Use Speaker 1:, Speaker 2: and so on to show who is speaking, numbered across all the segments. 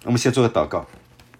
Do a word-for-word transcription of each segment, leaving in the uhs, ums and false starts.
Speaker 1: 我们先做个祷告。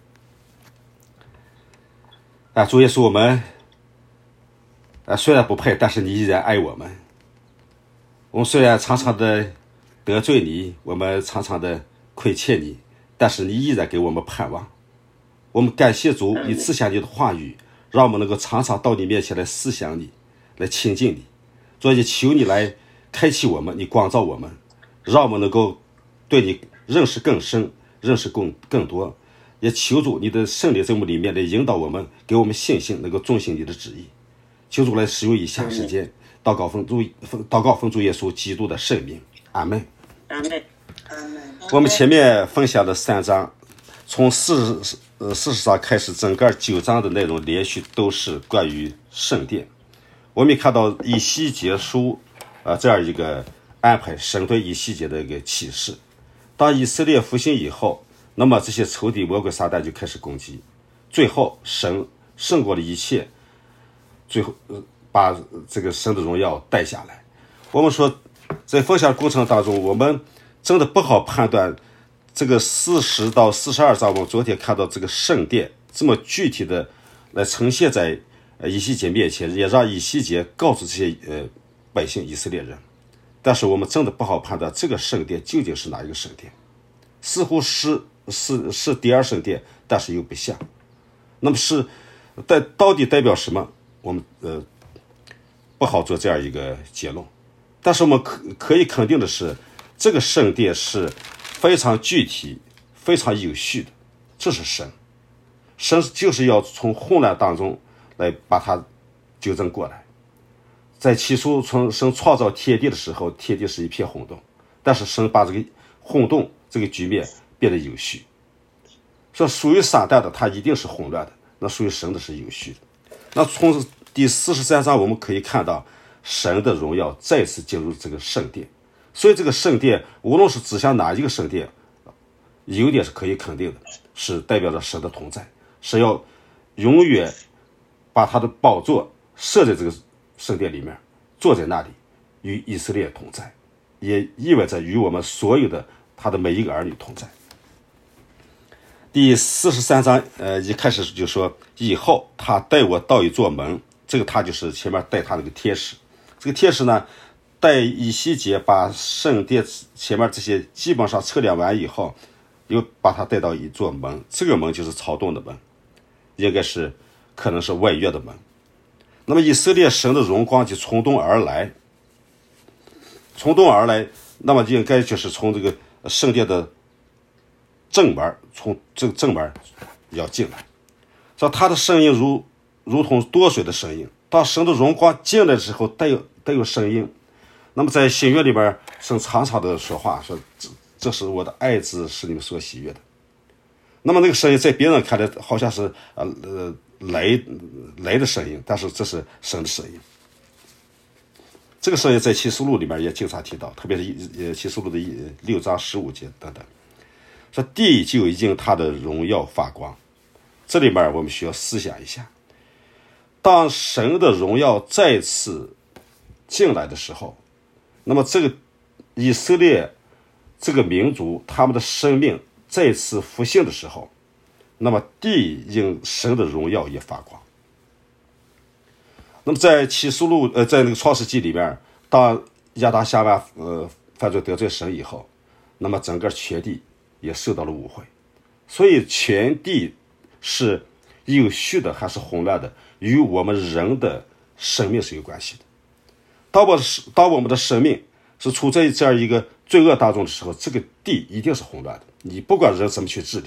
Speaker 1: 啊，主耶稣，我们啊虽然不配，但是你依然爱我们。我们虽然常常的得罪你，我们常常的亏欠你，但是你依然给我们盼望。我们感谢主，你赐下你的话语，让我们能够常常到你面前来思想你，来亲近你。所以求你来开启我们，你光照我们，让我们能够对你认识更深，认识更更多。也求主你的圣灵在我们里面来引导我们，给我们信心，能够遵行你的旨意。求主来使用以下时间，祷告奉主祷告奉主耶稣基督的圣名，阿门。
Speaker 2: 阿门。
Speaker 1: 我们前面分享的三章，从四十呃四十章开始，整个九章的内容连续都是关于圣殿。我们也看到以西结书啊、呃、这样一个安排，神对以西结的一个启示。当以色列复兴以后，那么这些仇敌魔鬼撒旦就开始攻击，最后神胜过了一切，最后、呃、把这个神的荣耀带下来。我们说在分享过程当中，我们真的不好判断这个四十到四十二章，我们昨天看到这个圣殿这么具体的来呈现在呃以西结面前，也让以西结告诉这些呃百姓以色列人。但是我们真的不好判断这个圣殿究竟是哪一个圣殿，似乎是是是第二圣殿，但是又不像。那么是代到底代表什么？我们呃不好做这样一个结论。但是我们可可以肯定的是，这个圣殿是非常具体、非常有序的。这是神，神就是要从混乱当中来把它纠正过来。在起初从神创造天地的时候，天地是一片混沌，但是神把这个混沌这个局面变得有序。说属于撒旦的它一定是混乱的，那属于神的是有序的。那从第四十三章我们可以看到神的荣耀再次进入这个圣殿。所以这个圣殿无论是指向哪一个圣殿，有一点是可以肯定的，是代表着神的同在，是要永远把他的宝座设在这个圣殿里面，坐在那里与以色列同在，也意味着与我们所有的他的每一个儿女同在。第四十三章呃一开始就说，以后他带我到一座门，这个他就是前面带他那个天使。这个天使呢带以西结把圣殿前面这些基本上测量完以后，又把他带到一座门，这个门就是朝东的门，应该是可能是外院的门。那么以色列神的荣光就从东而来，从东而来，那么应该就是从这个圣殿的正门，从这个正门要进来。说他的声音如如同多水的声音，当神的荣光进来的时候带有带有声音。那么在新约里边，神常常的说话，说这这是我的爱子，是你们所喜悦的。那么那个声音在别人看来好像是呃呃雷雷的声音，但是这是神的声音。这个声音在启示录里面也经常提到，特别是启示录的六章十五节等等，说地就已经它的荣耀发光。这里面我们需要思想一下，当神的荣耀再次进来的时候，那么这个以色列这个民族他们的生命再次复兴的时候，那么地因神的荣耀也发光。那么在启示录呃在那个创世纪里面，当亚当夏娃呃犯罪得罪神以后，那么整个全地也受到了污秽。所以全地是有序的还是混乱的，与我们人的生命是有关系的。当我当我们的生命是处在这样一个罪恶当中的时候，这个地一定是混乱的，你不管人怎么去治理。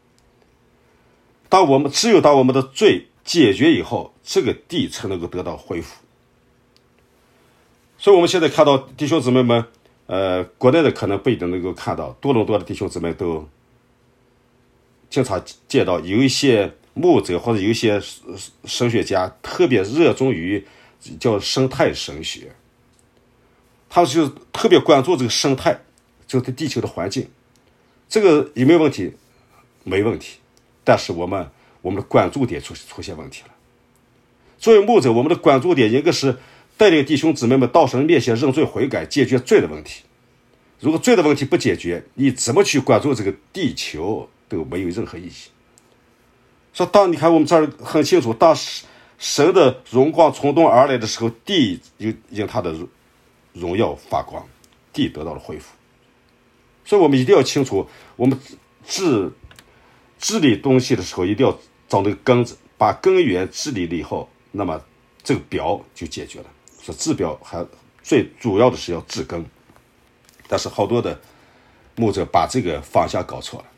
Speaker 1: 当我们只有当我们的罪解决以后，这个地才能够得到恢复。所以我们现在看到弟兄姊妹们呃，国内的可能不一定能够看到，多伦多的弟兄姊妹都经常见到有一些牧者或者有一些神学家特别热衷于叫生态神学，他们就特别关注这个生态，就是地球的环境。这个有没有问题？没问题，但是我们我们的关注点出出现问题了。作为牧者，我们的关注点应该是带领弟兄姊妹们到神面前认罪悔改，解决罪的问题。如果罪的问题不解决，你怎么去关注这个地球都没有任何意义。说当你看我们这儿很清楚，当神的荣光从东而来的时候，地就因他的荣耀发光，地得到了恢复。所以我们一定要清楚，我们治治理东西的时候，一定要找那个根子，把根源治理了以后，那么这个表就解决了。说治表还最主要的是要治根，但是好多的牧者把这个方向搞错了，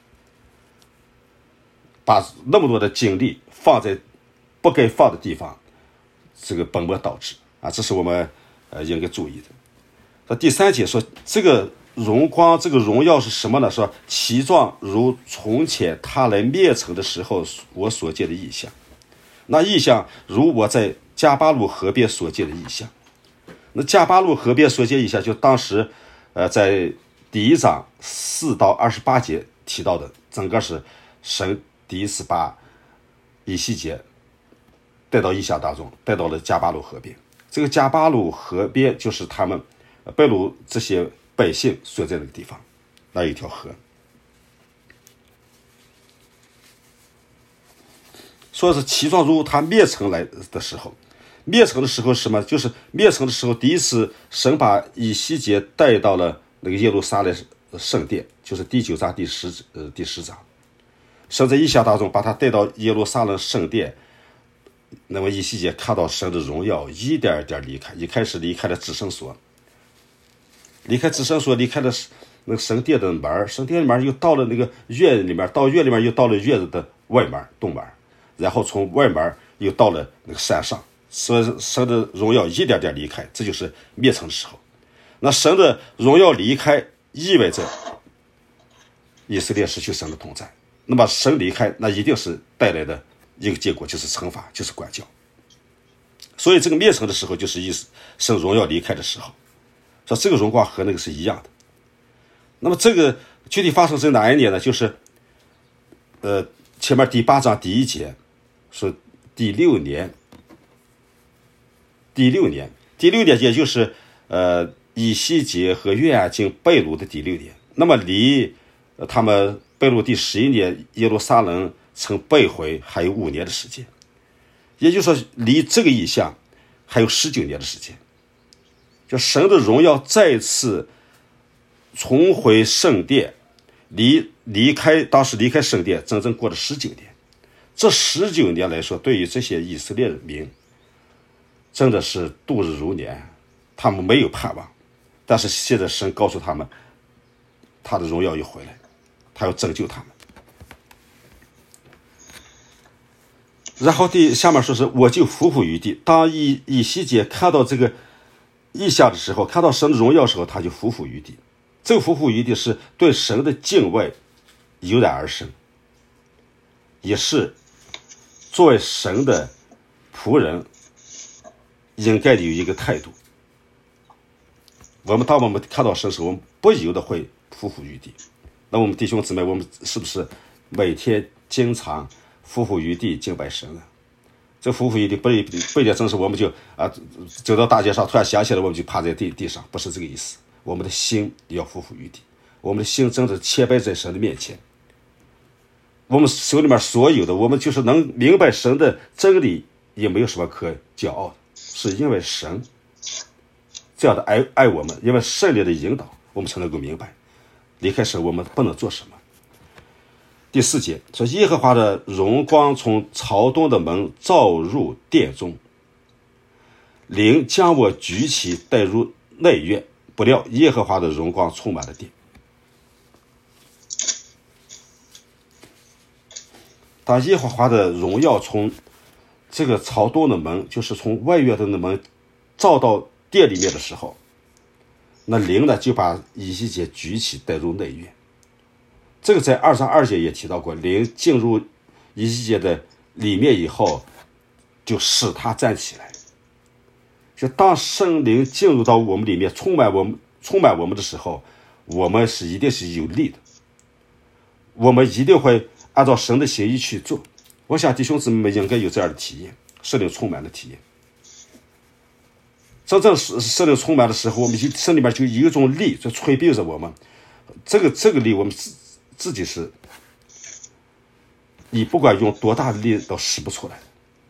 Speaker 1: 把那么多的精力放在不该放的地方，这个本末倒置啊，这是我们呃应该注意的。那第三节说这个荣光，这个荣耀是什么呢？说其状如从前他来灭城的时候我所见的异象，那异象如我在加巴路河边所见的异象。那加巴路河边所见异象，就当时呃在第一章四到二十八节提到的，整个是神第一次把以西结带到异象当中，带到了加巴路河边。这个加巴路河边就是他们被掳这些百姓所在的地方，那有一条河。说是其状如他灭城来的时候，灭城的时候是什么？就是灭城的时候，第一次神把以西结带到了那个耶路撒冷圣殿，就是第九章第十呃第十章。神在异象当中把他带到耶路撒冷圣殿，那么以西结看到神的荣耀，一点一点离开，一开始离开了至圣所，离开至圣所，离开了那个神殿的门，神殿的门又到了那个院里面，到院里面又到了院子的外门东门，然后从外门又到了那个山上。所以神的荣耀一点点离开，这就是灭城的时候。那神的荣耀离开意味着以色列失去神的同在，那么神离开，那一定是带来的一个结果，就是惩罚，就是管教。所以这个灭城的时候就是意思神荣耀离开的时候，说这个荣光和那个是一样的。那么这个具体发生在哪一年呢？就是呃前面第八章第一节说第六年第六年，第六年也就是呃以西结和约雅斤被掳的第六年。那么离、呃、他们被掳第十一年耶路撒冷城被毁还有五年的时间，也就是说离这个异象还有十九年的时间。就神的荣耀再次重回圣殿，离离开当时离开圣殿整整过了十九年。这十九年来说，对于这些以色列民真的是度日如年，他们没有盼望。但是现在神告诉他们，他的荣耀又回来，他要拯救他们。然后第下面说是我就伏伏于地。当以以西结看到这个异象的时候，看到神的荣耀的时候，他就伏伏于地。这个伏伏于地是对神的敬畏油然而生，也是作为神的仆人应该有一个态度。我们当我们看到神时，我们不由得会伏伏于地。那我们弟兄姊妹，我们是不是每天经常伏伏于地敬拜神呢？这伏伏于地不一不一定真是我们就啊走到大街上突然想起来我们就趴在地地上，不是这个意思。我们的心要伏伏于地，我们的心真的谦卑在神的面前。我们手里面所有的，我们就是能明白神的真理，也没有什么可骄傲的，是因为神这样的爱爱我们，因为圣灵的引导，我们才能够明白，离开神我们不能做什么。第四节说，耶和华的荣光从朝东的门照入殿中，灵将我举起带入内院，不料耶和华的荣光充满了殿。当耶和华的荣耀从这个朝东的门，就是从外院的门照到殿里面的时候，那灵呢就把以西结举起带入内院。这个在二章二节也提到过，灵进入以西结的里面以后，就使他站起来。就当圣灵进入到我们里面，充满我们充满我们的时候，我们是一定是有力的，我们一定会按照神的心意去做。我想弟兄姊妹们应该有这样的体验，圣灵充满的体验。真正圣灵充满的时候，我们身里面就有一种力在催逼着我们，这个这个力我们自自己是你不管用多大的力都使不出来。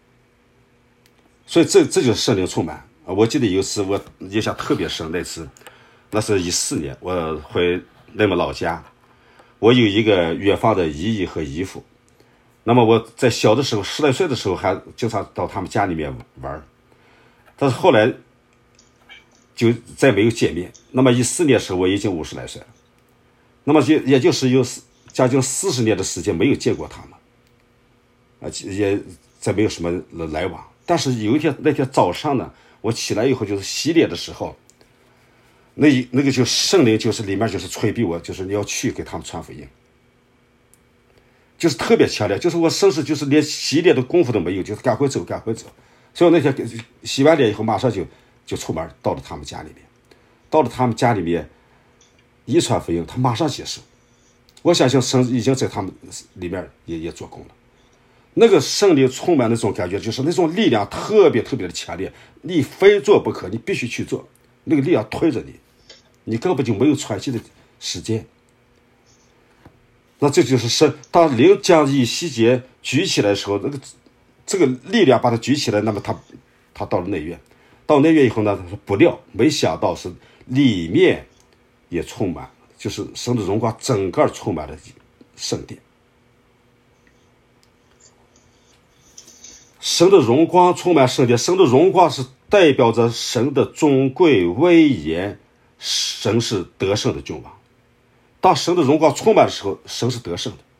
Speaker 1: 所以这这就是圣灵充满。我记得有一次我印象特别深，那次那是一四年，我回内蒙老家，我有一个远方的姨姨和姨父，那么我在小的时候十来岁的时候还经常到他们家里面玩，但是后来就再没有见面。那么一四年的时候我已经五十来岁了，那么也也就是有将近四十年的时间没有见过他们，啊，也再没有什么来往。但是有一天那天早上呢，我起来以后就是洗脸的时候，那那个就圣灵就是里面就是催逼我，就是你要去给他们传福音，就是特别强烈，就是我甚至就是连洗脸的功夫都没有，就是赶快走赶快走。所以我那天洗完脸以后马上就就出门到了他们家里面，到了他们家里面一传福音，他马上接受。我相信神已经在他们里面也也做工了。那个圣灵充满那种感觉，就是那种力量特别特别的强烈，你非做不可，你必须去做，那个力量推着你，你根本就没有喘息的时间。那这就是神，当灵将以西结举起来的时候，那个这个力量把它举起来，那么他他到了内院，到内院以后呢，他说不料没想到是里面也充满，就是神的荣光整个充满了圣殿。神的荣光充满圣殿，神的荣光是代表着神的尊贵威严，神是得胜的君王。当神的荣光充满的时候，神是得胜的。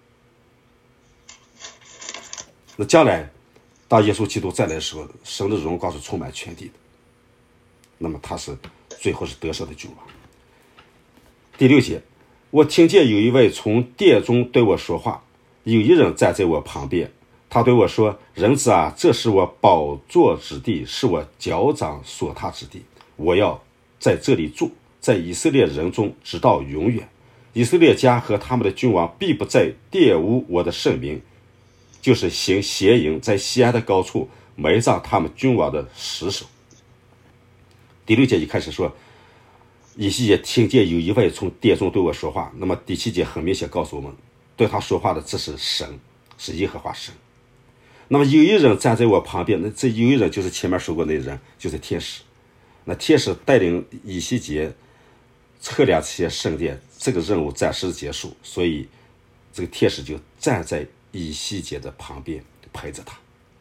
Speaker 1: 那将来当耶稣基督再来的时候，神的荣光是充满全地的，那么他是最后是得胜的君王。第六节，我听见有一位从殿中对我说话，有一人站在我旁边，他对我说，人子啊，这是我宝座之地，是我脚掌所踏之地，我要在这里住，在以色列人中直到永远。以色列家和他们的君王必不再玷污我的圣名，就是行邪淫，在西安的高处埋葬他们君王的尸首。第六节一开始说，以西结听见有一位从殿中对我说话，那么第七节很明显告诉我们，对他说话的这是神，是耶和华神。那么有一人站在我旁边，那这有一人就是前面说过那人，就是天使。那天使带领以西结测量这些圣殿，这个任务暂时结束，所以这个天使就站在以西结的旁边陪着他。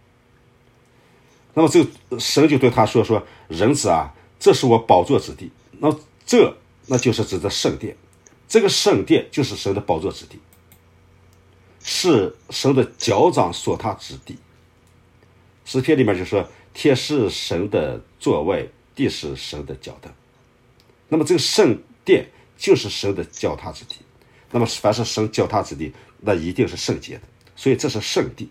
Speaker 1: 那么这个神就对他说说，人子啊，这是我宝座之地。那这那就是指的圣殿，这个圣殿就是神的宝座之地，是神的脚掌所踏之地。诗篇里面就说，天是神的座位，地是神的脚凳。那么这个圣殿就是神的脚踏之地，那么凡是神脚踏之地，那一定是圣洁的，所以这是圣地。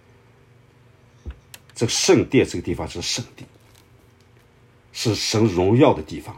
Speaker 1: 这个圣殿这个地方是圣地，是神荣耀的地方。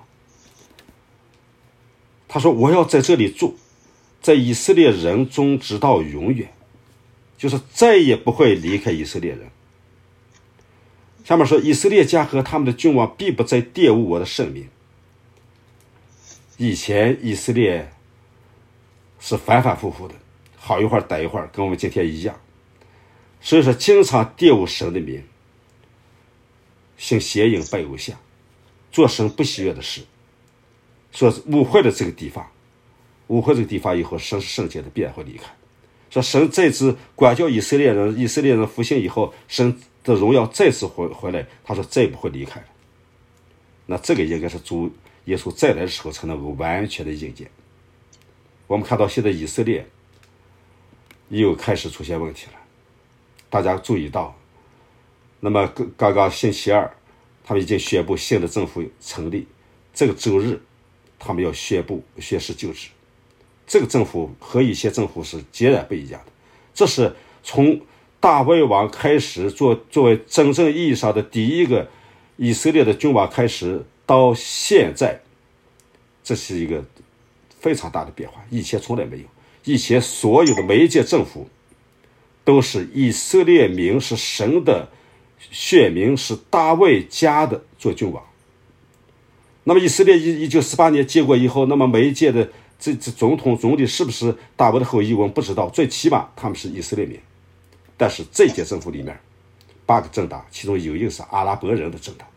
Speaker 1: 他说，我要在这里住，在以色列人中直到永远，就是再也不会离开以色列人。下面说，以色列家和他们的君王必不再玷污我的圣名。以前以色列是反反复复的，好一会儿歹一会儿，跟我们今天一样，所以说经常玷污神的名，行邪淫拜偶像，做神不喜悦的事，说污秽了这个地方，污秽这个地方以后，神是圣洁的，必然会离开。说神再次管教以色列人，以色列人复兴以后，神的荣耀再次回回来，他说再也不会离开了。那这个应该是主耶稣再来的时候才能够完全的应验。我们看到现在以色列又开始出现问题了，大家注意到，那么刚刚星期二他们已经宣布新的政府成立，这个周日他们要宣布宣誓就职。这个政府和以前政府是截然不一样的，这是从大卫王开始做作为真正意义上的第一个以色列的君王开始到现在，这是一个非常大的变化，以前从来没有。以前所有的每一届政府都是以色列民是神的选民，是大卫家的做君王。那么以色列一九四八年建国以后，那么每一届的这这总统总理是不是大卫的后裔我们不知道，最起码他们是以色列民。但是这届政府里面八个政党，其中有一个是阿拉伯人的政党，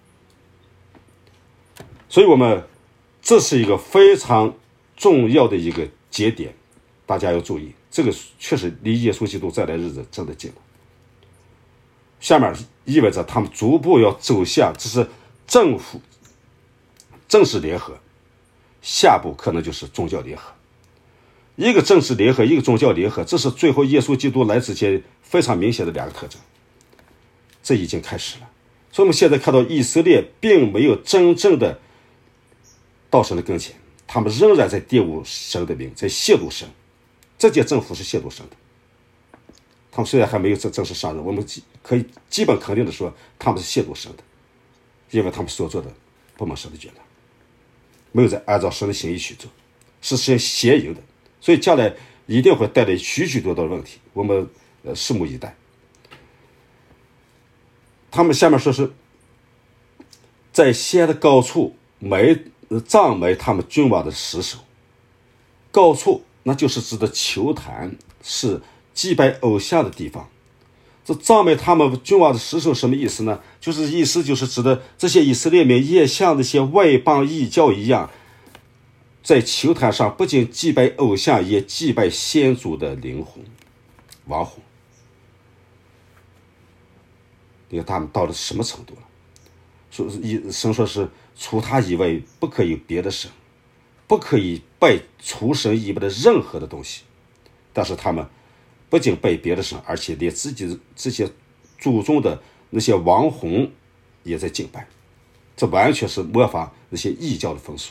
Speaker 1: 所以我们这是一个非常重要的一个节点，大家要注意，这个确实离耶稣基督再来日子真的近了。下面意味着他们逐步要走向，这是政府政治联合，下步可能就是宗教联合。一个政治联合，一个宗教联合，这是最后耶稣基督来之前非常明显的两个特征。这已经开始了，所以我们现在看到以色列并没有真正的到神的跟前，他们仍然在玷污神的名，在亵渎神。这届政府是亵渎神的，他们虽然还没有正正式上任，我们可以基本肯定的说，他们是亵渎神的，因为他们所做的不蒙神的悦纳，没有在按照神的心意去做，是先邪淫的，所以将来一定会带来许许多多的问题，我们呃拭目以待。他们下面说是在西安的高处埋葬埋他们君王的尸首，高处那就是指的球坛，是祭拜偶像的地方。这葬埋他们君王的尸首什么意思呢？就是意思就是指的这些以色列民也像那些外邦异教一样，在球坛上不仅祭拜偶像，也祭拜先祖的灵魂亡魂。你看他们到了什么程度了？说神说是除他以外不可以别的神，不可以拜除神以外的任何的东西。但是他们不仅拜别的神，而且连自己这些祖宗的那些亡魂也在敬拜，这完全是模仿那些异教的风俗。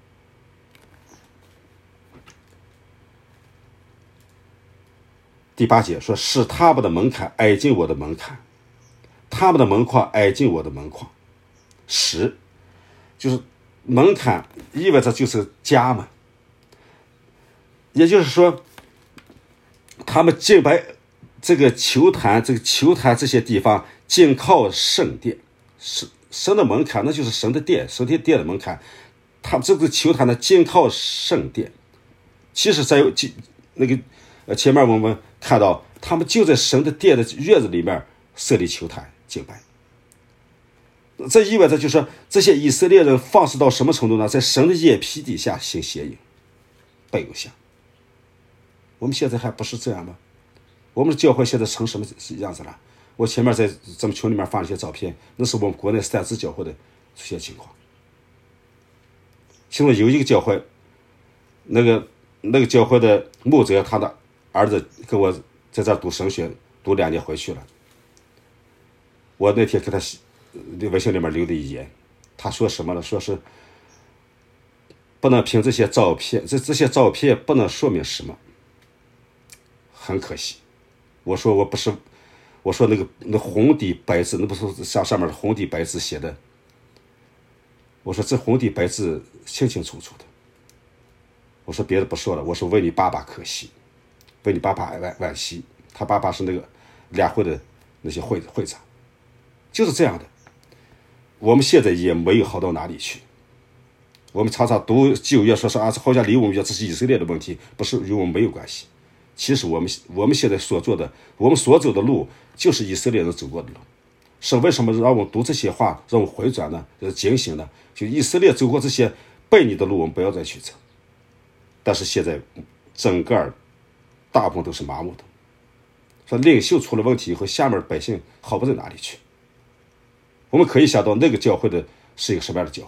Speaker 1: 第八节说，使他们的门槛挨近我的门槛，他们的门框挨近我的门框。使就是门槛，意味着就是家门，也就是说他们敬拜这个球坛，这个球坛这些地方紧靠圣殿，是神的门槛，那就是神的殿，神的殿的门槛。他们这个球坛呢紧靠圣殿，其实在那个呃前面我们看到，他们就在神的殿的院子里面设立球坛敬拜。这意味着就是说，这些以色列人放肆到什么程度呢？在神的眼皮底下行邪淫，拜偶像。我们现在还不是这样吗？我们的教会现在成什么样子了？我前面在咱们群里面放了一些照片，那是我们国内三支教会的出现情况。其中有一个教会，那个那个教会的牧者，他的儿子跟我在这儿读神学，读两年回去了。我那天给他微信里面留的一言，他说什么呢？说是不能凭这些照片，这这些照片不能说明什么。很可惜，我说我不是，我说那个那红底白字，那不是像上面的红底白字写的。我说这红底白字清清楚楚的。我说别的不说了，我说为你爸爸可惜，为你爸爸惋惋惜。他爸爸是那个两会的那些会会长，就是这样的。我们现在也没有好到哪里去。我们常常读旧约说是啊，好像离我们远，这是以色列的问题，不是与我们没有关系。其实我们我们现在所做的，我们所走的路，就是以色列人走过的路。是为什么让我们读这些话，让我回转呢？就是警醒呢？就以色列走过这些悖逆的路，我们不要再去走。但是现在整个大部分都是麻木的。说领袖出了问题以后，下面百姓好不在哪里去？我们可以想到那个教会的是一个什么样的教会，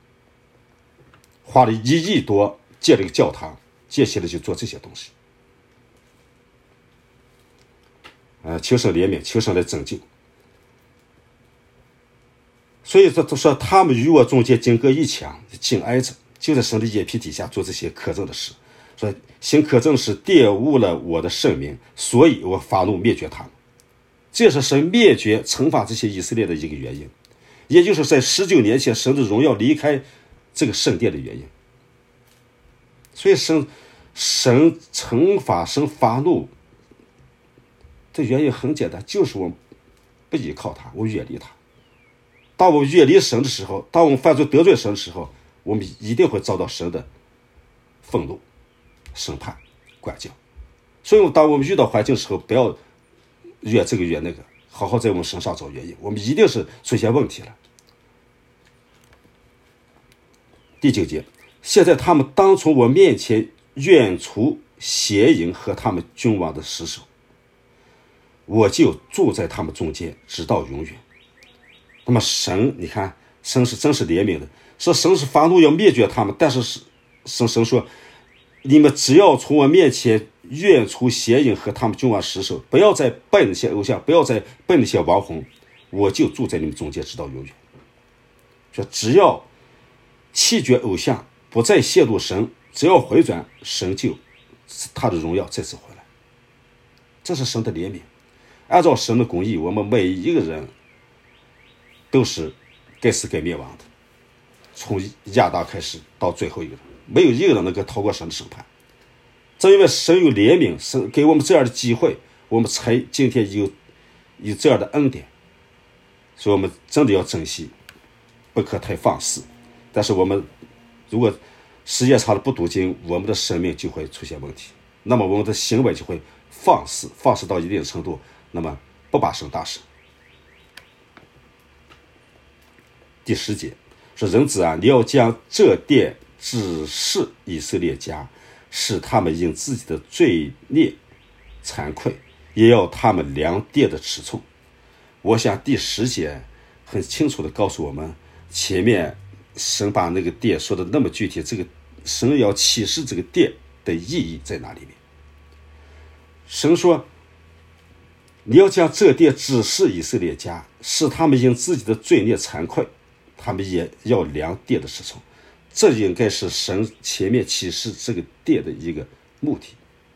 Speaker 1: 花了一亿多建了一个教堂，接下来就做这些东西。呃，求神怜悯，求神来拯救。所以这说他们与我中间经隔一墙，紧挨着，就在神的眼皮底下做这些可憎的事。说行可憎事玷污了我的圣名，所以我发怒灭绝他们。这是神灭绝惩罚这些以色列的一个原因，也就是在十九年前神的荣耀离开这个圣殿的原因。所以神神惩罚，神发怒的原因很简单，就是我们不依靠他，我远离他。当我们远离神的时候，当我们犯罪得罪神的时候，我们一定会遭到神的愤怒， 审判、管教。所以当我们遇到环境的时候，不要越这个越那个，好好在我们身上找原因，我们一定是出现问题了。第九节，现在他们当从我面前远除邪淫和他们君王的尸首，我就住在他们中间，直到永远。那么神，你看，神是真是怜悯的，说神是发怒要灭绝他们，但是神神说，你们只要从我面前远除邪淫和他们君王尸首，不要再拜那些偶像，不要再拜那些亡魂，我就住在你们中间，直到永远。说只要弃绝偶像，不再亵渎神，只要回转，神就他的荣耀再次回来。这是神的怜悯。按照神的公义，我们每一个人都是该死该灭亡的，从亚当开始到最后一个人，没有一个人能够逃过神的审判。正因为神有怜悯，神给我们这样的机会，我们才今天有有这样的恩典，所以我们真的要珍惜，不可太放肆。但是我们如果时间长了不读经，我们的生命就会出现问题，那么我们的行为就会放肆，放肆到一定的程度，那么不把神当神。第十节说，人子啊，你要将这殿指示以色列家，使他们因自己的罪孽惭愧，也要他们量殿的尺寸。我想第十节很清楚地告诉我们，前面神把那个殿说的那么具体，这个神要启示这个殿的意义在哪里面。神说，你要将这殿指示以色列家，使他们因自己的罪孽惭愧，他们也要量殿的尺寸。这应该是神前面启示这个殿的一个目的。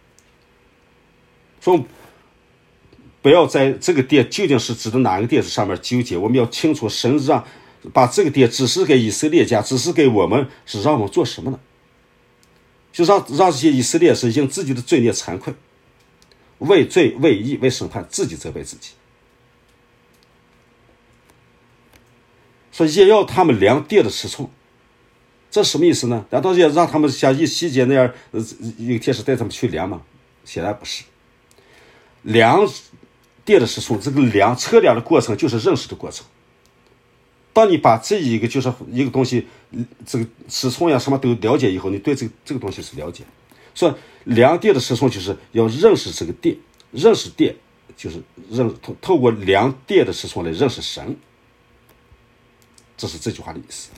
Speaker 1: 说不要在这个殿究竟是指的哪个殿上面纠结，我们要清楚，神让把这个殿指示给以色列家，指示给我们，是让我们做什么呢？就让让这些以色列是因自己的罪孽惭愧，为罪为义为审判，自己责备自己。说也要他们量殿的尺寸，这什么意思呢？难道也让他们像以西结那样，一个天使带他们去量吗？显然不是。量殿的尺寸，这个量测量的过程就是认识的过程。当你把这一个就是一个东西，这个尺寸呀什么都了解以后，你对这个这个东西是了解。所以量殿的尺寸就是要认识这个殿，认识殿就是认透透过量殿的尺寸来认识神，这是这句话的意思。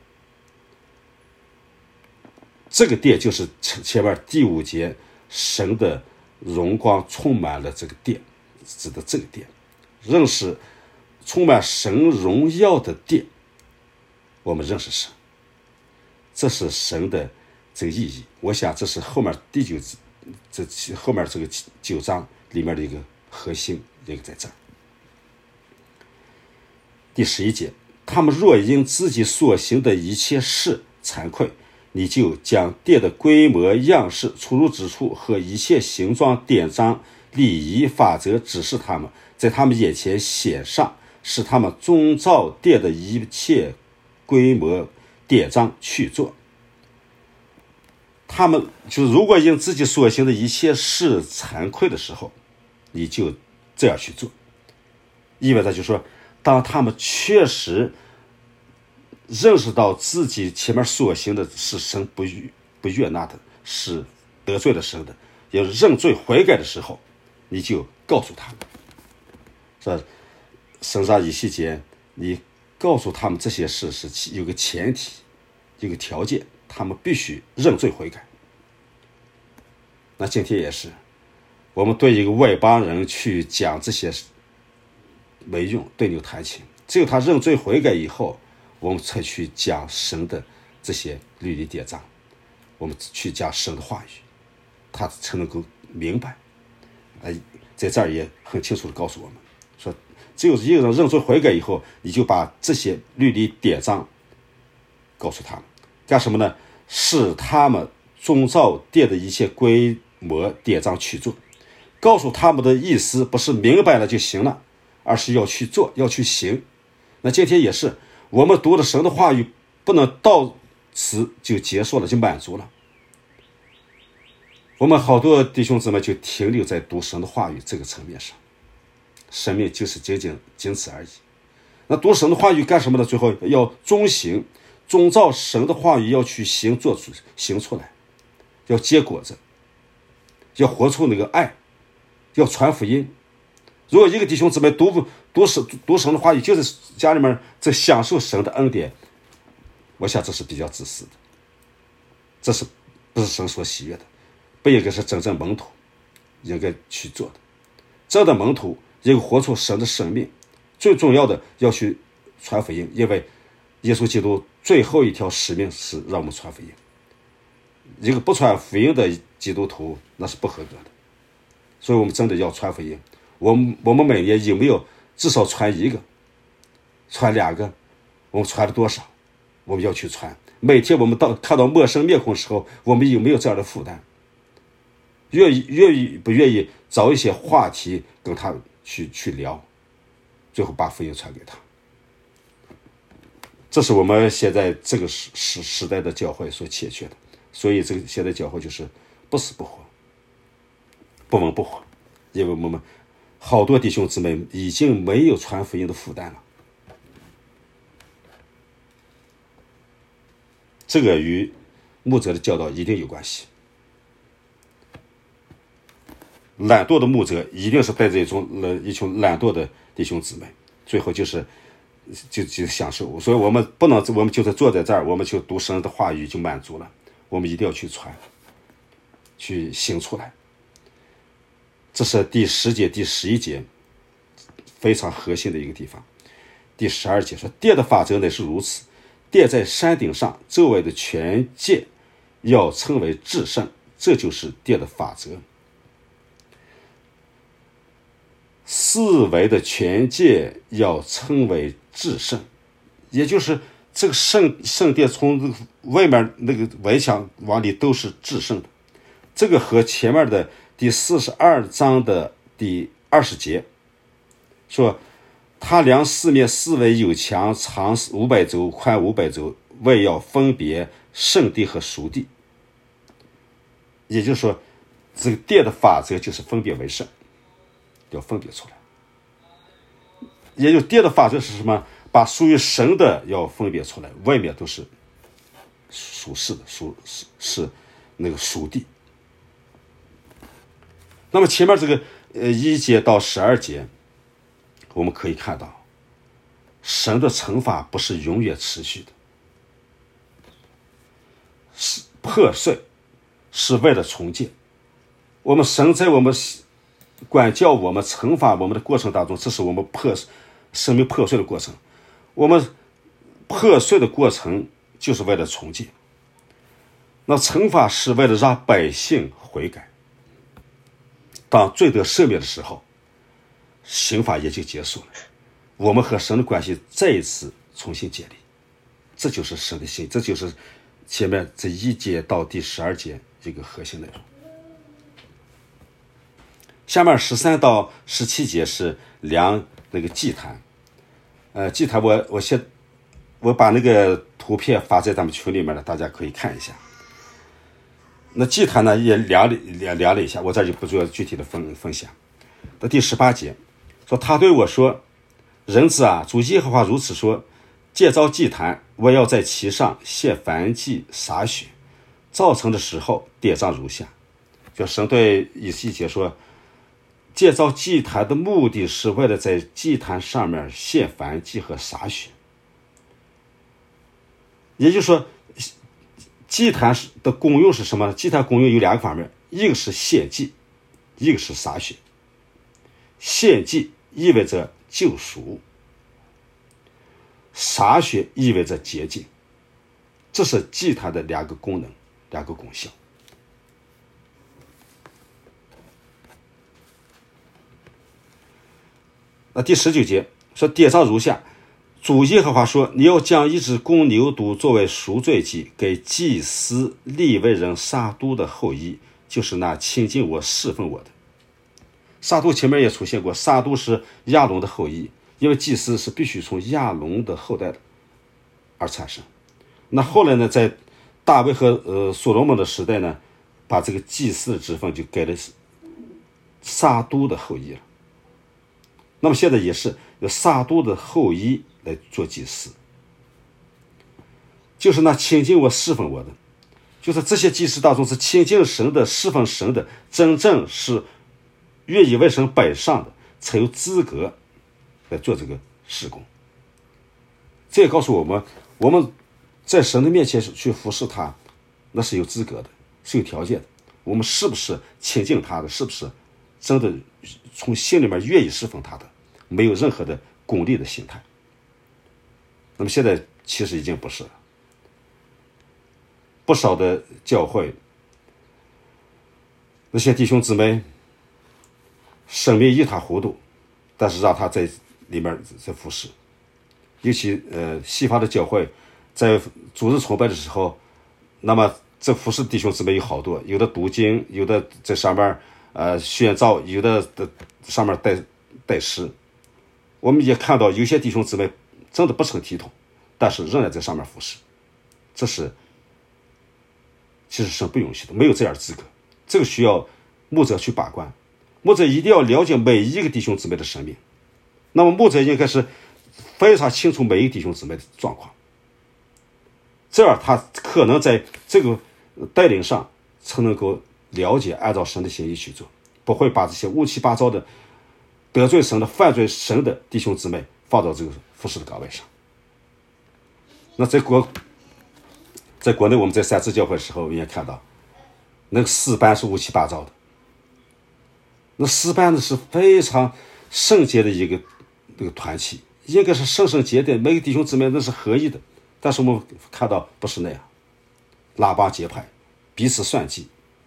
Speaker 1: 这个殿就是前面第五节神的荣光充满了这个殿，指的这个殿，认识充满神荣耀的殿，我们认识神，这是神的这个意义。我想这是后面第九这后面这个九章里面的一个核心，一个在这儿。第十一节，他们若因自己所行的一切事惭愧，你就将殿的规模样式出入之处和一切形状典章礼仪法则指示他们，在他们眼前写上，使他们遵照殿的一切规模典章去做。他们就是如果因自己所行的一切事惭愧的时候，你就这样去做。意味着就是说，当他们确实认识到自己前面所行的是神不不悦纳的，是得罪了神的，要认罪悔改的时候，你就告诉他们，说神让以西结，你告诉他们这些事是有个前提，有个条件，他们必须认罪悔改。那今天也是，我们对一个外邦人去讲这些没用，对牛弹琴，只有他认罪悔改以后，我们才去讲神的这些律例典章，我们去讲神的话语，他才能够明白。呃，在这儿也很清楚地告诉我们说，只有一个人认罪悔改以后，你就把这些律例典章告诉他们，干什么呢？使他们遵照殿的一切规模典章去做。告诉他们的意思不是明白了就行了，而是要去做，要去行。那今天也是，我们读了神的话语，不能到此就结束了，就满足了。 我们好多弟兄姊妹就停留在读神的话语这个层面上，生命就是仅仅仅此而已。那读神的话语干什么呢？最后要遵行，遵照神的话语要去行，做出行出来，要结果子，要活出那个爱，要传福音。如果一个弟兄姊妹读读神读神的话语，就是家里面在享受神的恩典，我想这是比较自私的，这是不是神所喜悦的？不应该是真正门徒应该去做的。这样的门徒应该活出神的生命，最重要的要去传福音，因为耶稣基督最后一条使命是让我们传福音。一个不传福音的基督徒那是不合格的，所以我们真的要传福音。我们我们每年有没有至少传一个，传两个？我们传了多少？我们要去传。每天我们到看到陌生面孔的时候，我们有没有这样的负担？愿意愿意不愿意找一些话题跟他去去聊，最后把福音传给他。这是我们现在这个时时时代的教会所欠缺的。所以这个现在教会就是不死不活，不温不火，因为我们好多弟兄姊妹已经没有传福音的负担了。这个与牧者的教导一定有关系。懒惰的牧者一定是带着一种一群懒惰的弟兄姊妹，最后就是就就享受。所以我们不能，我们就是坐在这儿，我们就读神的话语就满足了。我们一定要去传，去行出来。这是第十节、第十一节非常核心的一个地方。第十二节说，殿的法则乃是如此，殿在山顶上，周围的全界要称为至圣，这就是殿的法则。四围的全界要称为至圣，也就是这个圣圣殿从外面那个围墙往里都是至圣的。这个和前面的第四十二章的第二十节说，他量四面四围有墙，长五百周，宽五百周，为要分别圣地和属地。也就是说，这个殿的法则就是分别为圣，要分别出来。也就殿的法则是什么？把属于神的要分别出来，外面都是属世的，属是是那个属地。那么前面这个呃一节到十二节，我们可以看到，神的惩罚不是永远持续的，是破碎，是为了重建。我们神在我们管教我们、惩罚我们的过程当中，这是我们破生命破碎的过程。我们破碎的过程就是为了重建。那惩罚是为了让百姓悔改。当罪得赦免的时候，刑罚也就结束了，我们和神的关系再一次重新建立。这就是神的心，这就是前面这一节到第十二节一个核心内容。下面十三到十七节是量那个祭坛。呃，祭坛我我先我把那个图片发在咱们群里面了，大家可以看一下。那祭坛呢也量了量量了一下，我这就不做具体的分分享。到第十八节说，他对我说：“人子啊，主耶和华如此说，建造祭坛，我要在其上献燔祭洒血，造成的时候典章如下。”就神对以西结说，建造祭坛的目的是为了在祭坛上面献燔祭和洒血。也就是说，祭坛的功用是什么呢？祭坛功用有两个方面，一个是献祭，一个是洒血。献祭意味着救赎，洒血意味着洁净，这是祭坛的两个功能，两个功效。那第十九节说，典章如下，主耶和华说，你要将一只公牛犊作为赎罪祭，给祭司利未人撒督的后裔，就是那亲近我侍奉我的。撒督前面也出现过，撒督是亚伦的后裔，因为祭司是必须从亚伦的后代而产生。那后来呢，在大卫和呃所罗门的时代呢， 把这个祭司的职分就给了撒督的后裔了。那么现在也是由撒督的后裔来做祭司，就是那亲近我侍奉我的，就是这些祭司当中是亲近神的侍奉神的，真正是愿意为神摆上的，才有资格来做这个事工。这也告诉我们，我们在神的面前去服侍他，那是有资格的，是有条件的。我们是不是亲近他的，是不是真的从心里面愿意侍奉他的，没有任何的功利的心态。那么现在其实已经不是了，不少的教会那些弟兄姊妹生命一塌糊涂，但是让他在里面在服侍。尤其呃西方的教会在主日崇拜的时候，那么这服侍弟兄姊妹有好多，有的读经，有的在上面呃宣召，有的在上面带带诗。我们也看到有些弟兄姊妹真的不成体统，但是仍然在上面服侍，这是其实是不允许的，没有这样资格。这个需要牧者去把关，牧者一定要了解每一个弟兄姊妹的生命。那么牧者应该是非常清楚每一个弟兄姊妹的状况，这样他可能在这个带领上才能够了解，按照神的心意去做，不会把这些乌七八糟的得罪神的、犯罪神的弟兄姊妹放到这个服侍的岗位上。那在国在国内，我们在三次教会的时候也看到，那个诗班是乌七八糟的。那诗班呢是非常圣洁的一个那个团体，应该是圣圣节的，每个弟兄姊妹那是合一的。但是我们看到不是那样，拉帮结派，彼此算计。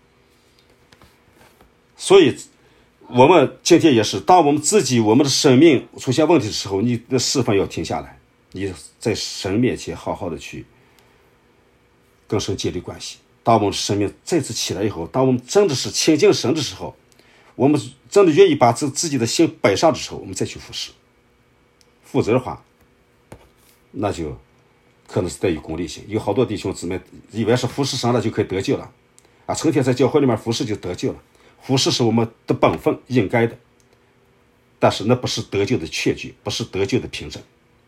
Speaker 1: 所以我们今天也是，当我们自己我们的生命出现问题的时候，你的侍奉要停下来，你在神面前好好的去跟神建立关系。当我们生命再次起来以后，当我们真的是亲近神的时候，我们真的愿意把自自己的心摆上的时候，我们再去服侍。否则的话，那就可能是带有功利性。有好多弟兄姊妹以为是服侍神了就可以得救了啊，成天在教会里面服侍就得救了。服侍是我们的本分，应该的，但是那不是得救的确据，不是得救的凭证。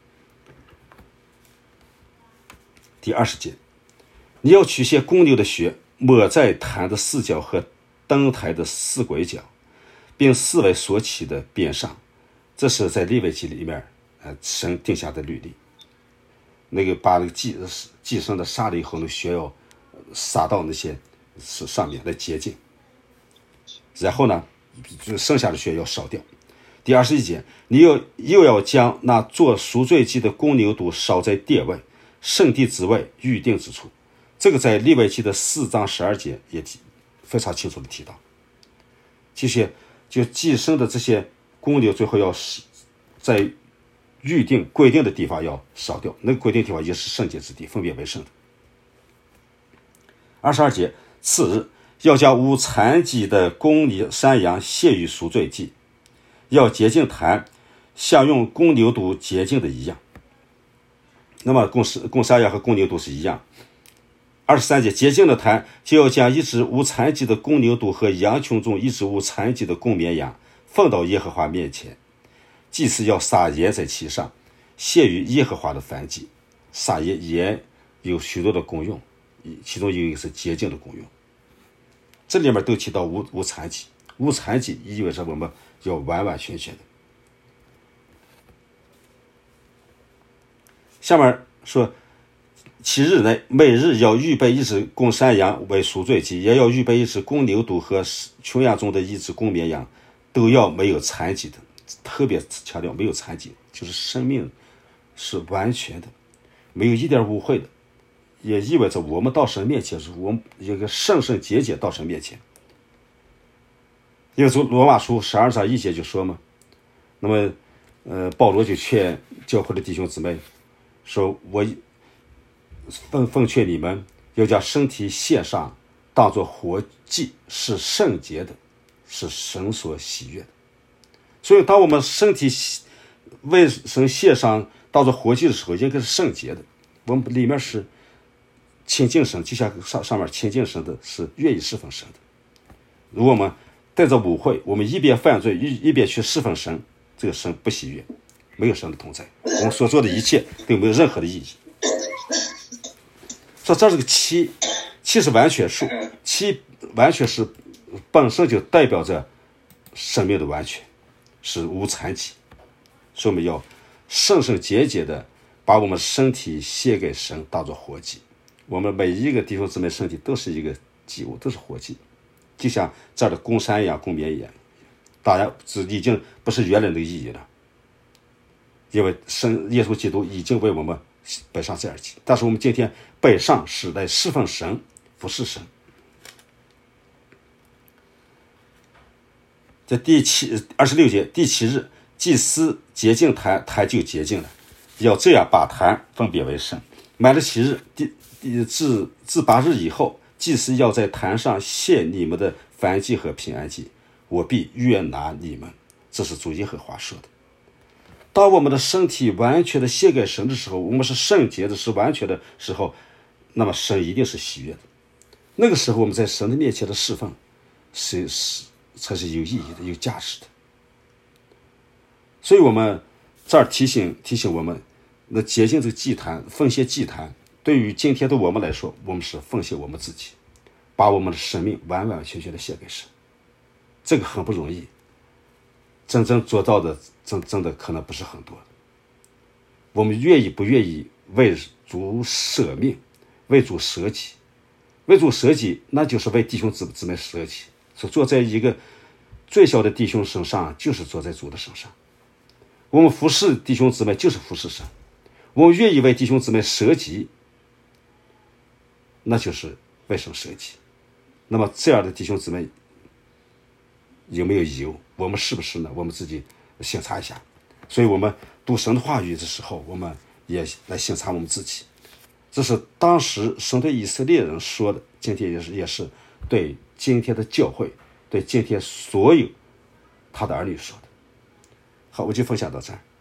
Speaker 1: 第二十节，你要取些公牛的血，抹在坛的四角和灯台的四轨角，并四围所起的边上。这是在利未记里面呃神定下的律例。那个把那个祭祭牲的杀了以后，那血要撒到那些上面来洁净，然后呢就剩下的血要烧掉。第二十一节，你又又要将那做赎罪祭的公牛犊烧在殿位圣地之外预定之处。这个在利未记的四章十二节也非常清楚的提到。这些就祭牲的这些公牛最后要在预定规定的地方要烧掉，那个规定地方也是圣洁之地，分别为圣的。二十二节，次日要将无残疾的公牛山羊献于赎罪祭，要洁净坛，像用公牛犊洁净的一样。那么公公山羊和公牛犊是一样。二十三节，洁净的坛就要将一只无残疾的公牛犊和羊群中一只无残疾的公绵羊放到耶和华面前，祭司要撒盐在其上，献于耶和华的燔祭。撒盐盐有许多的功用，其中有一个是洁净的功用。这里面都提到无无残疾，无残疾意味着我们要完完全全的。下面说，七日内每日要预备一只公山羊为赎罪祭，也要预备一只公牛犊和群羊中的一只公绵羊，都要没有残疾的。特别强调没有残疾，就是生命是完全的，没有一点污秽的，也意味着我们到神面前是我们一个圣圣洁洁到神面前。因为从罗马书十二章一节就说嘛，那么呃保罗就劝教会的弟兄姊妹说，我奉奉劝你们要将身体献上，当作活祭，是圣洁的，是神所喜悦的。所以当我们身体为神献上当作活祭的时候，应该是圣洁的，我们里面是亲近神，就像上上面亲近神的是愿意侍奉神的。如果我们带着污秽，我们一边犯罪一一边去侍奉神，这个神不喜悦，没有神的同在，我们所做的一切都没有任何的意义。说这是个七，七是完全数，七完全是本身就代表着生命的完全，是无残疾。所以我们要圣圣洁洁的把我们身体献给神，当作活祭。我们每一个弟兄姊妹身体都是一个祭物，都是活祭，就像这儿的供山一样，供棉一样。当然这已经不是原来的意义了，因为神耶稣基督已经为我们摆上这样祭，但是我们今天摆上是来侍奉神，服侍神。在第七二十六节，第七日，祭司洁净坛，坛就洁净了，要这样把坛分别为圣。满了七日，第第自自八日以后，祭司要在坛上献你们的燔祭和平安祭，我必悦纳你们。这是主耶和华说的。当我们的身体完全的献给神的时候，我们是圣洁的，是完全的时候，那么神一定是喜悦的。那个时候我们在神的面前的侍奉是是才是有意义的，有价值的。所以我们这儿提醒提醒我们，那洁净这个祭坛，奉献祭坛，对于今天的我们来说，我们是奉献我们自己，把我们的生命完完全全的献给神，这个很不容易，真正做到的真真的可能不是很多。我们愿意不愿意为主舍命，为主舍己？为主舍己，那就是为弟兄姊姊妹舍己。所坐在一个最小的弟兄身上，就是坐在主的身上。我们服侍弟兄姊妹，就是服侍神。我们愿意为弟兄姊妹舍己，那就是为神舍己。那么这样的弟兄姊妹有没有有？我们是不是呢？我们自己审查一下。所以我们读神的话语的时候，我们也来审查我们自己。这是当时神对以色列人说的，今天也是也是对今天的教会，对今天所有他的儿女说的。好，我就分享到这儿。